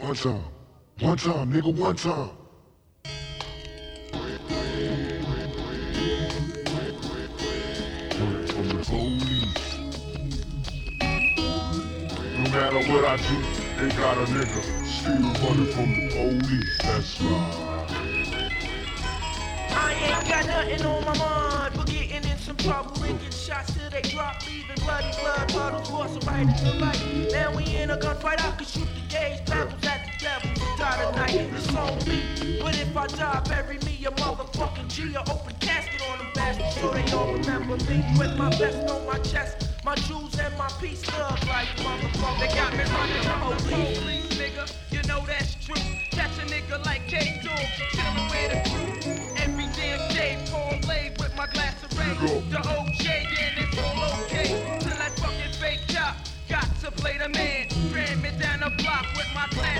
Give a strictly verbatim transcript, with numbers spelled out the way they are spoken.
One time. One time, nigga, one time. Running from the police. No matter what I do, they got a nigga still running from the police. That's right. I ain't got nothing on my mind but getting in some trouble and getting shots till they drop, leaving bloody blood puddles, forcing right into life. Now we in a gunfight, I can shoot the gauge, pebbles at the devil, we die tonight, it's on me. But if I die, bury me a motherfucking G, or open casket on them bastards so they all remember me. With my vest on my chest, my jewels and my peace thug like motherfucker. They got me running from the police, nigga.